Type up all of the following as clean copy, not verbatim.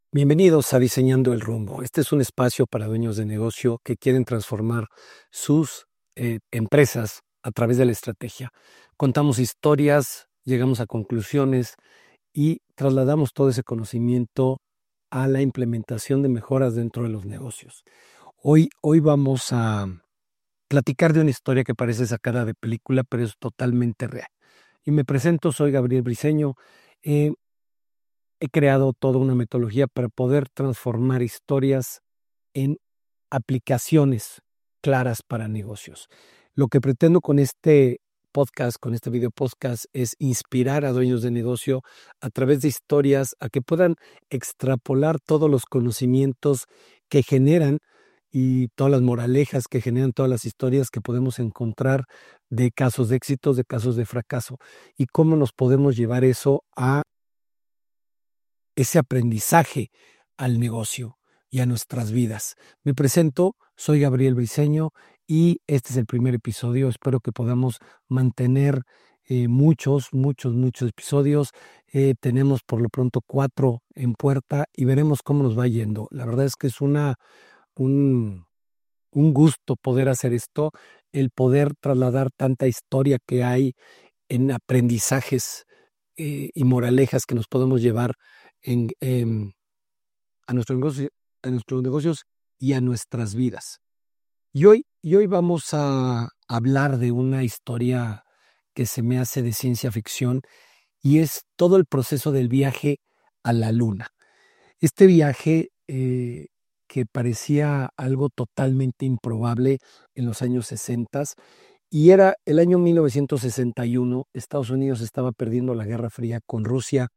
Bienvenidos a Diseñando el Rumbo. Este es un espacio para dueños de negocio que quieren transformar sus empresas a través de la estrategia. Contamos historias, llegamos a conclusiones y trasladamos todo ese conocimiento a la implementación de mejoras dentro de los negocios. Hoy vamos a platicar de una historia que parece sacada de película, pero es totalmente real. Y me presento, soy Gabriel Briceño. Eh, He creado toda una metodología para poder transformar historias en aplicaciones claras para negocios. Lo que pretendo con este podcast, con este video podcast, es inspirar a dueños de negocio a través de historias a que puedan extrapolar todos los conocimientos que generan y todas las moralejas que generan todas las historias que podemos encontrar de casos de éxitos, de casos de fracaso y cómo nos podemos llevar eso a ese aprendizaje al negocio y a nuestras vidas. Me presento, soy Gabriel Briceño y este es el primer episodio. Espero que podamos mantener muchos episodios. Tenemos por lo pronto 4 en puerta y veremos cómo nos va yendo. La verdad es que es un, un gusto poder hacer esto, el poder trasladar tanta historia que hay en aprendizajes y moralejas que nos podemos llevar en a nuestros negocios y a nuestras vidas. Y hoy vamos a hablar de una historia que se me hace de ciencia ficción y es todo el proceso del viaje a la luna. Este viaje que parecía algo totalmente improbable en los años 60 y era el año 1961. Estados Unidos estaba perdiendo la Guerra Fría con Rusia.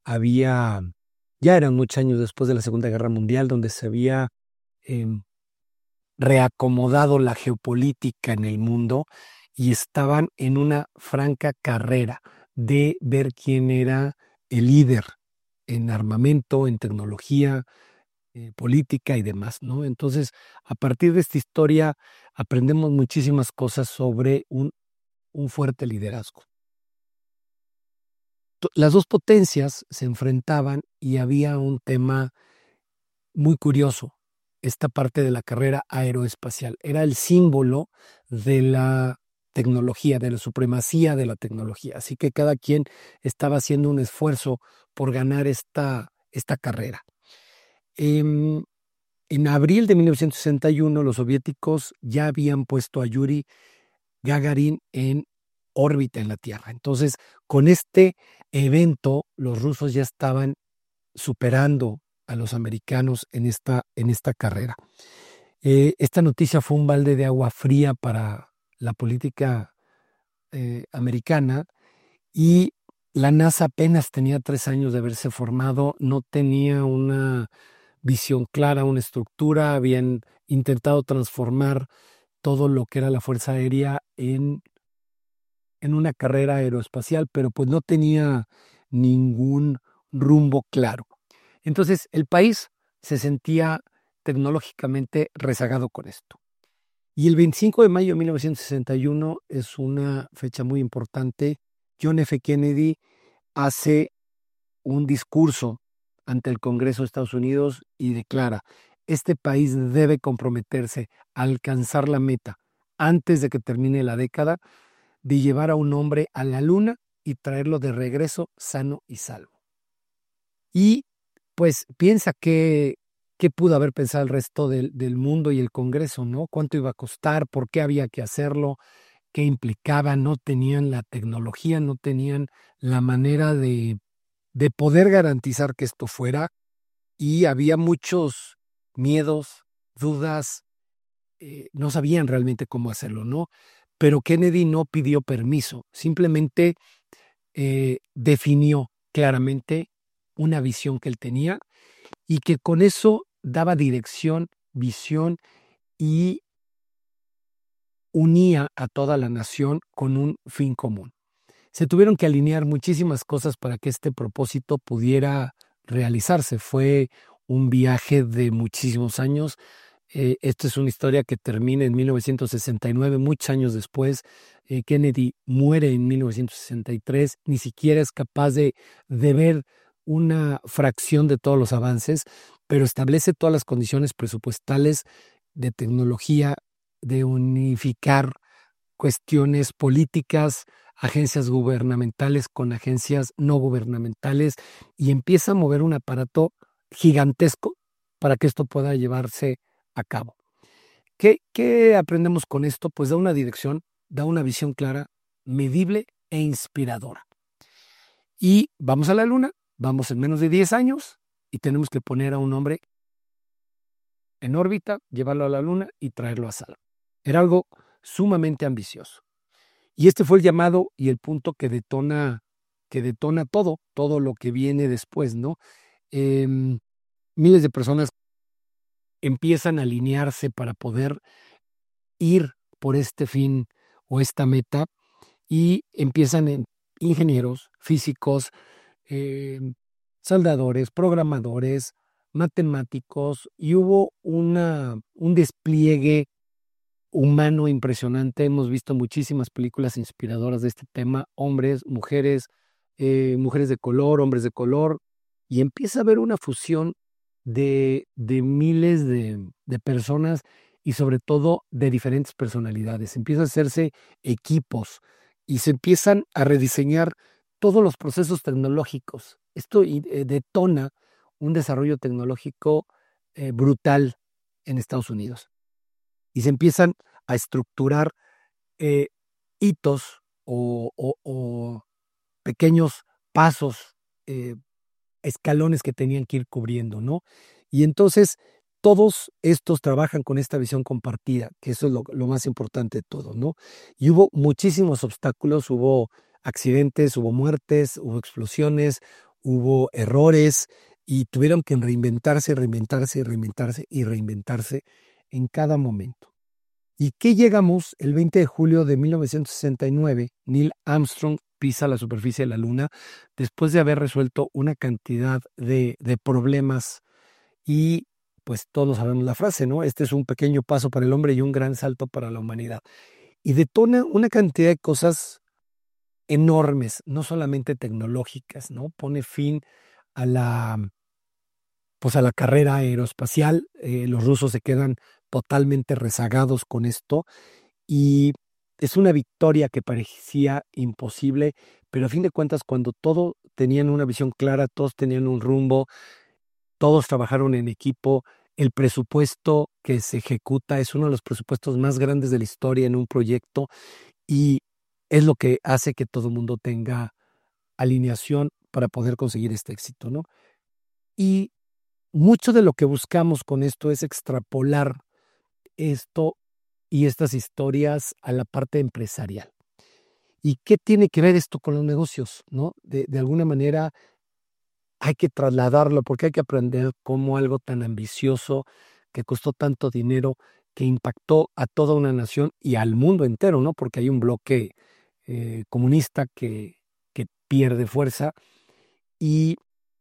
Ya eran muchos años después de la Segunda Guerra Mundial, donde se había em, reacomodado la geopolítica en el mundo y estaban en una franca carrera de ver quién era el líder en armamento, en tecnología, política y demás, ¿no? Entonces, a partir de esta historia, aprendemos muchísimas cosas sobre un fuerte liderazgo. Las dos potencias se enfrentaban y había un tema muy curioso. Esta parte de la carrera aeroespacial era el símbolo de la tecnología, de la supremacía de la tecnología. Así que cada quien estaba haciendo un esfuerzo por ganar esta carrera. En, en abril de 1961, los soviéticos ya habían puesto a Yuri Gagarin en órbita en la Tierra. Entonces, con este evento, los rusos ya estaban superando a los americanos en esta carrera. Esta noticia fue un balde de agua fría para la política americana y la NASA apenas tenía 3 años de haberse formado, no tenía una visión clara, una estructura, habían intentado transformar todo lo que era la Fuerza Aérea en una carrera aeroespacial, pero pues no tenía ningún rumbo claro. Entonces el país se sentía tecnológicamente rezagado con esto. Y el 25 de mayo de 1961 es una fecha muy importante. John F. Kennedy hace un discurso ante el Congreso de Estados Unidos y declara: este país debe comprometerse a alcanzar la meta antes de que termine la década de llevar a un hombre a la luna y traerlo de regreso sano y salvo. Y pues piensa qué pudo haber pensado el resto del mundo y el Congreso, ¿no? ¿Cuánto iba a costar? ¿Por qué había que hacerlo? ¿Qué implicaba? No tenían la tecnología, no tenían la manera de poder garantizar que esto fuera, y había muchos miedos, dudas, no sabían realmente cómo hacerlo, ¿no? Pero Kennedy no pidió permiso, simplemente definió claramente una visión que él tenía y que con eso daba dirección, visión y unía a toda la nación con un fin común. Se tuvieron que alinear muchísimas cosas para que este propósito pudiera realizarse. Fue un viaje de muchísimos años. Esta es una historia que termina en 1969, muchos años después. Kennedy muere en 1963, ni siquiera es capaz de ver una fracción de todos los avances, pero establece todas las condiciones presupuestales de tecnología, de unificar cuestiones políticas, agencias gubernamentales con agencias no gubernamentales, y empieza a mover un aparato gigantesco para que esto pueda llevarse a cabo. ¿Qué aprendemos con esto? Pues da una dirección, da una visión clara, medible e inspiradora. Y vamos a la Luna, vamos en menos de 10 años y tenemos que poner a un hombre en órbita, llevarlo a la Luna y traerlo a salvo. Era algo sumamente ambicioso. Y este fue el llamado y el punto que detona todo lo que viene después, ¿no? Miles de personas empiezan a alinearse para poder ir por este fin o esta meta, y empiezan ingenieros, físicos, soldadores, programadores, matemáticos, y hubo un despliegue humano impresionante. Hemos visto muchísimas películas inspiradoras de este tema, hombres, mujeres, mujeres de color, hombres de color, y empieza a haber una fusión de miles de personas y sobre todo de diferentes personalidades. Empiezan a hacerse equipos y se empiezan a rediseñar todos los procesos tecnológicos. Esto detona un desarrollo tecnológico brutal en Estados Unidos. Y se empiezan a estructurar eh, hitos o pequeños pasos, escalones que tenían que ir cubriendo, ¿no? Y entonces todos estos trabajan con esta visión compartida, que eso es lo más importante de todo, ¿no? Y hubo muchísimos obstáculos, hubo accidentes, hubo muertes, hubo explosiones, hubo errores, y tuvieron que reinventarse en cada momento. ¿Y qué llegamos? El 20 de julio de 1969, Neil Armstrong pisa la superficie de la Luna después de haber resuelto una cantidad de problemas, y pues todos sabemos la frase, ¿no? Este es un pequeño paso para el hombre y un gran salto para la humanidad. Y detona una cantidad de cosas enormes, no solamente tecnológicas, ¿no? Pone fin a a la carrera aeroespacial. Los rusos se quedan totalmente rezagados con esto, y es una victoria que parecía imposible, pero a fin de cuentas, cuando todos tenían una visión clara, todos tenían un rumbo, todos trabajaron en equipo, el presupuesto que se ejecuta es uno de los presupuestos más grandes de la historia en un proyecto, y es lo que hace que todo el mundo tenga alineación para poder conseguir este éxito, ¿no? Y mucho de lo que buscamos con esto es extrapolar esto y estas historias a la parte empresarial. ¿Y qué tiene que ver esto con los negocios, no? De alguna manera hay que trasladarlo, porque hay que aprender cómo algo tan ambicioso, que costó tanto dinero, que impactó a toda una nación y al mundo entero, ¿no? Porque hay un bloque comunista que pierde fuerza. Y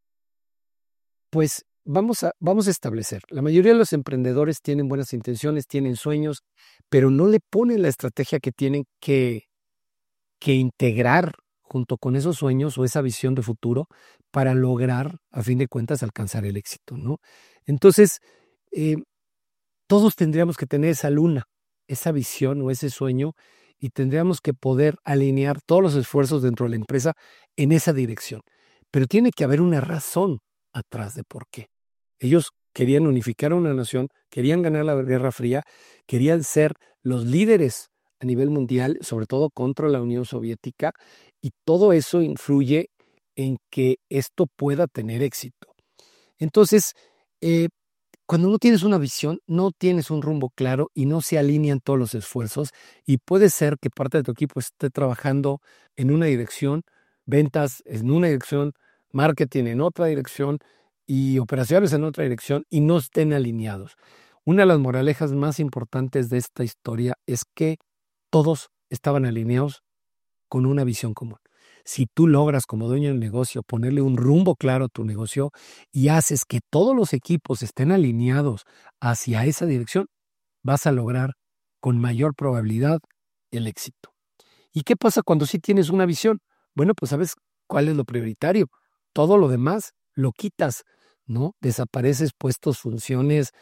pues vamos a establecer, la mayoría de los emprendedores tienen buenas intenciones, tienen sueños, pero no le ponen la estrategia que tienen que integrar junto con esos sueños o esa visión de futuro para lograr, a fin de cuentas, alcanzar el éxito, ¿no? Entonces, eh, todos tendríamos que tener esa luna, esa visión o ese sueño, y tendríamos que poder alinear todos los esfuerzos dentro de la empresa en esa dirección. Pero tiene que haber una razón atrás de por qué. Ellos querían unificar a una nación, querían ganar la Guerra Fría, querían ser los líderes a nivel mundial, sobre todo contra la Unión Soviética, y todo eso influye en que esto pueda tener éxito. Entonces, cuando no tienes una visión, no tienes un rumbo claro y no se alinean todos los esfuerzos, y puede ser que parte de tu equipo esté trabajando en una dirección, ventas en una dirección, marketing en otra dirección y operaciones en otra dirección, y no estén alineados. Una de las moralejas más importantes de esta historia es que todos estaban alineados con una visión común. Si tú logras como dueño del negocio ponerle un rumbo claro a tu negocio y haces que todos los equipos estén alineados hacia esa dirección, vas a lograr con mayor probabilidad el éxito. ¿Y qué pasa cuando sí tienes una visión? Bueno, pues sabes cuál es lo prioritario. Todo lo demás lo quitas, ¿no? Desapareces puestos, funciones,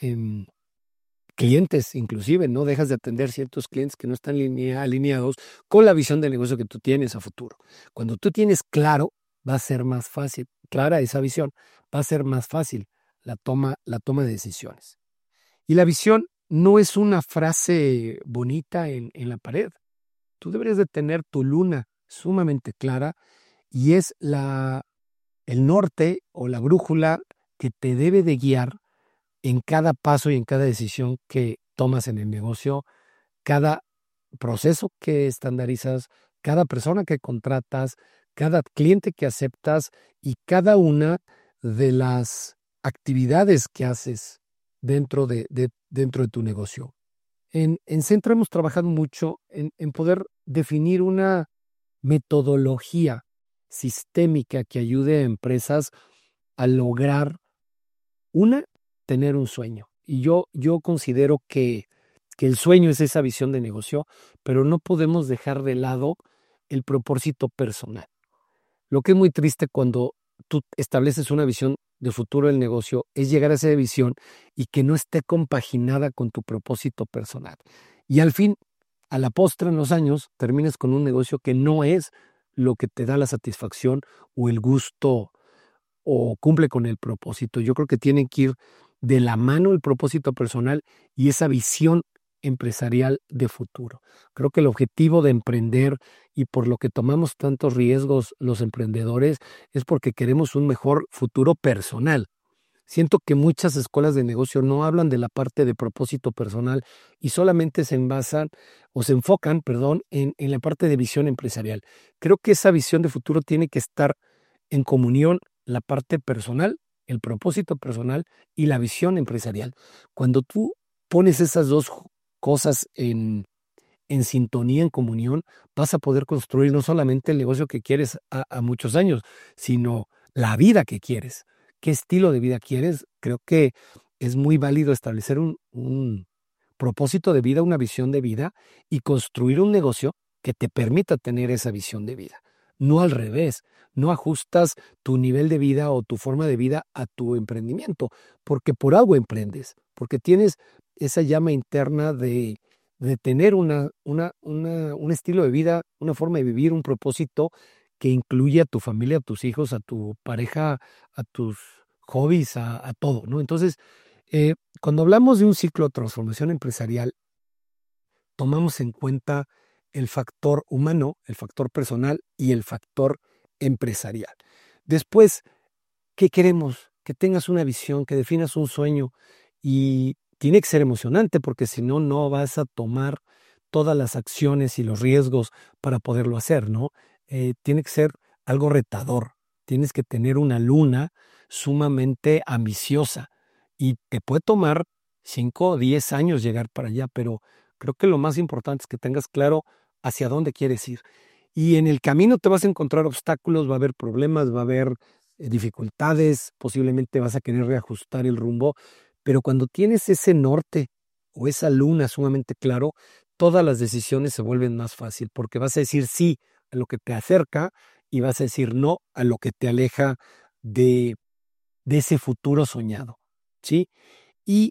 clientes inclusive, ¿no? Dejas de atender ciertos clientes que no están alineados con la visión de negocio que tú tienes a futuro. Cuando tú tienes claro, va a ser más fácil, clara esa visión, va a ser más fácil la toma de decisiones. Y la visión no es una frase bonita en la pared. Tú deberías de tener tu luna sumamente clara y es el norte o la brújula que te debe de guiar en cada paso y en cada decisión que tomas en el negocio, cada proceso que estandarizas, cada persona que contratas, cada cliente que aceptas y cada una de las actividades que haces dentro de tu negocio. En Centro hemos trabajado mucho en poder definir una metodología sistémica que ayude a empresas a lograr tener un sueño. Y yo considero que el sueño es esa visión de negocio, pero no podemos dejar de lado el propósito personal. Lo que es muy triste cuando tú estableces una visión de futuro del negocio es llegar a esa visión y que no esté compaginada con tu propósito personal. Y al fin, a la postre, en los años, terminas con un negocio que no es lo que te da la satisfacción o el gusto o cumple con el propósito. Yo creo que tienen que ir de la mano el propósito personal y esa visión empresarial de futuro. Creo que el objetivo de emprender y por lo que tomamos tantos riesgos los emprendedores es porque queremos un mejor futuro personal. Siento que muchas escuelas de negocio no hablan de la parte de propósito personal y solamente se envasan o se enfocan, perdón, en la parte de visión empresarial. Creo que esa visión de futuro tiene que estar en comunión la parte personal, el propósito personal y la visión empresarial. Cuando tú pones esas dos cosas en sintonía, en comunión, vas a poder construir no solamente el negocio que quieres a muchos años, sino la vida que quieres. ¿Qué estilo de vida quieres? Creo que es muy válido establecer un propósito de vida, una visión de vida y construir un negocio que te permita tener esa visión de vida. No al revés, no ajustas tu nivel de vida o tu forma de vida a tu emprendimiento, porque por algo emprendes, porque tienes esa llama interna de tener un estilo de vida, una forma de vivir, un propósito que incluye a tu familia, a tus hijos, a tu pareja, a tus hobbies, a todo, ¿no? Entonces, cuando hablamos de un ciclo de transformación empresarial, tomamos en cuenta el factor humano, el factor personal y el factor empresarial. Después, ¿qué queremos? Que tengas una visión, que definas un sueño y tiene que ser emocionante porque si no, no vas a tomar todas las acciones y los riesgos para poderlo hacer, ¿no? Tiene que ser algo retador. Tienes que tener una luna sumamente ambiciosa y te puede tomar 5 o 10 años llegar para allá, pero creo que lo más importante es que tengas claro hacia dónde quieres ir. Y en el camino te vas a encontrar obstáculos, va a haber problemas, va a haber dificultades, posiblemente vas a querer reajustar el rumbo, pero cuando tienes ese norte o esa luna sumamente claro, todas las decisiones se vuelven más fácil porque vas a decir sí a lo que te acerca y vas a decir no a lo que te aleja de, de ese futuro soñado, ¿sí? Y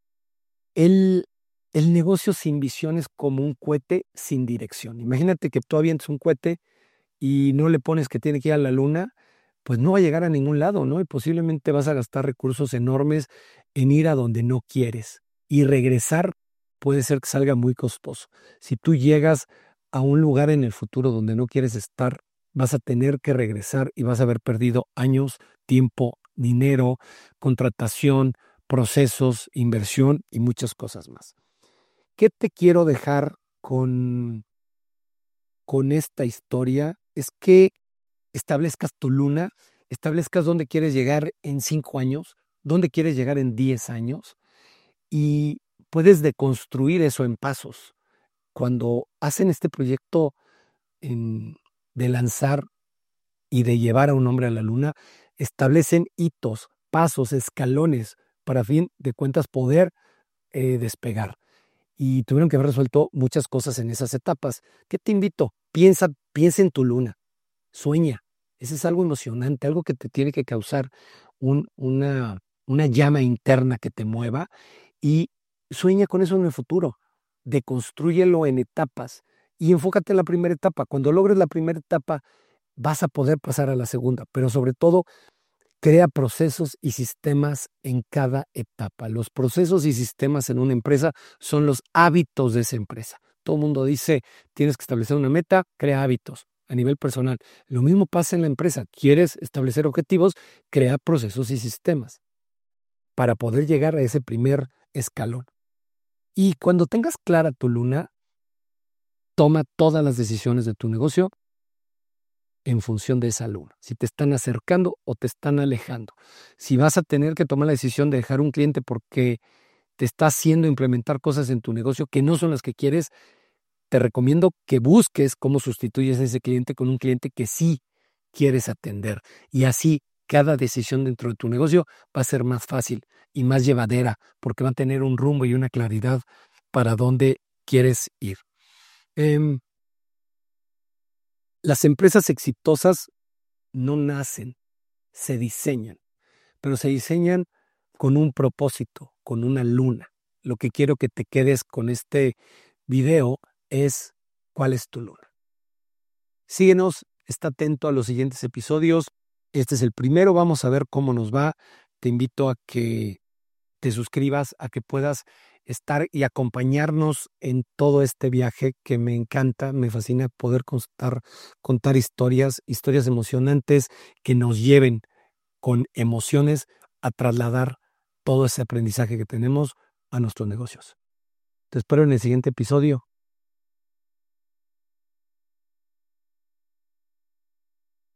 el, el negocio sin visión es como un cohete sin dirección. Imagínate que tú avientes un cohete y no le pones que tiene que ir a la luna, pues no va a llegar a ningún lado, ¿no? Y posiblemente vas a gastar recursos enormes en ir a donde no quieres. Y regresar puede ser que salga muy costoso. Si tú llegas a un lugar en el futuro donde no quieres estar, vas a tener que regresar y vas a haber perdido años, tiempo, dinero, contratación, procesos, inversión y muchas cosas más. ¿Qué te quiero dejar con esta historia? Es que establezcas tu luna, establezcas dónde quieres llegar en 5 años, dónde quieres llegar en 10 años y puedes deconstruir eso en pasos. Cuando hacen este proyecto de lanzar y de llevar a un hombre a la luna, establecen hitos, pasos, escalones para a fin de cuentas poder despegar. Y tuvieron que haber resuelto muchas cosas en esas etapas. ¿Qué te invito? Piensa en tu luna, sueña, Ese es algo emocionante, algo que te tiene que causar una llama interna que te mueva y sueña con eso en el futuro. Deconstrúyelo en etapas y enfócate en la primera etapa. Cuando logres la primera etapa, vas a poder pasar a la segunda, pero sobre todo, crea procesos y sistemas en cada etapa. Los procesos y sistemas en una empresa son los hábitos de esa empresa. Todo el mundo dice, tienes que establecer una meta, crea hábitos a nivel personal. Lo mismo pasa en la empresa. Quieres establecer objetivos, crea procesos y sistemas para poder llegar a ese primer escalón. Y cuando tengas clara tu luna, toma todas las decisiones de tu negocio en función de esa luna. Si te están acercando o te están alejando. Si vas a tener que tomar la decisión de dejar un cliente porque te está haciendo implementar cosas en tu negocio que no son las que quieres, te recomiendo que busques cómo sustituyes a ese cliente con un cliente que sí quieres atender. Y así cada decisión dentro de tu negocio va a ser más fácil y más llevadera porque va a tener un rumbo y una claridad para dónde quieres ir. Las empresas exitosas no nacen, se diseñan, pero se diseñan con un propósito, con una luna. Lo que quiero que te quedes con este video es ¿cuál es tu luna? Síguenos, está atento a los siguientes episodios. Este es el primero, vamos a ver cómo nos va. Te invito a que te suscribas, a que puedas estar y acompañarnos en todo este viaje que me encanta, me fascina poder contar historias emocionantes que nos lleven con emociones a trasladar todo ese aprendizaje que tenemos a nuestros negocios. Te espero en el siguiente episodio.